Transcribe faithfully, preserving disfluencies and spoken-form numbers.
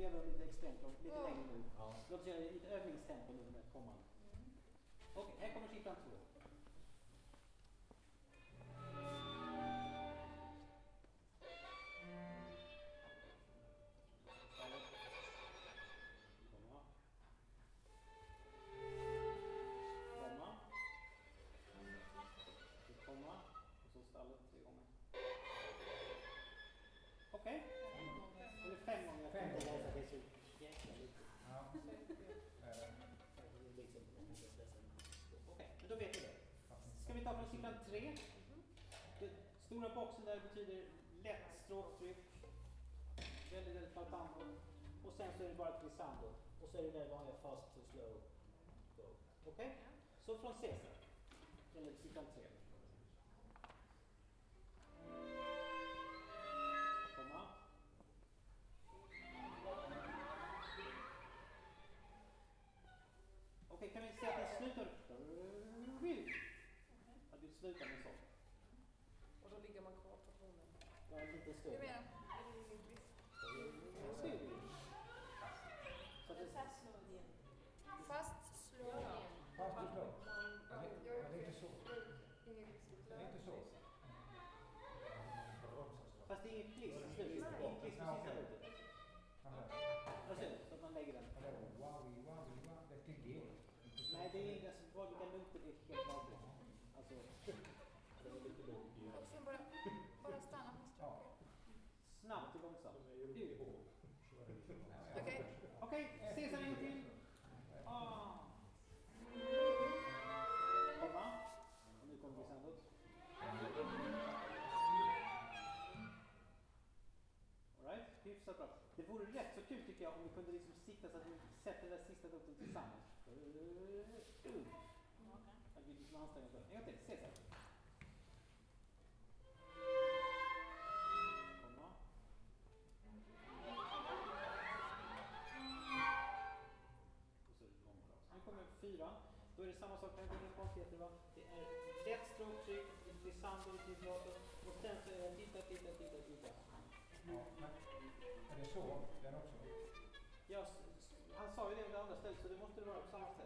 det gör vi lite extremt, lite oh. längre nu. Ja. Låt oss göra lite övningstempo nu med kommande. Mm. Okej, okay, här kommer siffran två. Okej. Okay. Eller fem gånger. Fem gånger. Det är så jäkla lite. Ja. Okej, okay, men då vet vi det. Ska vi ta från siffran tre? Den stora boxen där betyder lätt stråktryck. Väldigt, väldigt palpando. Och sen så är det bara ett glissando. Och så är det där vanliga fast to slow go. Okej? Okay? Så från Cesar. Från siffran tre. Komma. Okej, okay, kan vi se att den slutar? Att vi slutar med så. Och då ligger man kvar på tonen. Ja, en liten stund. Jag menar, är det ingen brist? Ja, så är det. Så det är fast slå igen. Fast slå igen. Fast slå. Det är inte så. Det är inte så. Fast det är ingen kliss i slutet. Det är ingen kliss på sista slutet. Alltså, så att man lägger den. Det är till det. Nej, det är alltså, vilka noter är helt vanligt. Alltså, det är lite långt. Och sen bara, bara stanna på stråket. Snabbt och långsamt. Okej. Okej, ses en gång till. Ah. Komma. Och nu kommer vi sandot. Alright, hyfsat bra. Det vore rätt så kul tycker jag om vi kunde liksom sikta så att vi sätter den där sista noten tillsammans. Jag vill liksom anstränga oss. En gång till, ses här. Komma. Och så är det långt bra. Nu kommer fyran. Då är det samma sak, det är inga konstigheter va? Det är lätt stråktryck, det är sandor i vibrator och sen så är det titta, titta, titta, titta. Ja, men är det så? Den också? Ja, han sa ju det med det andra stället så det måste vara på samma ställe.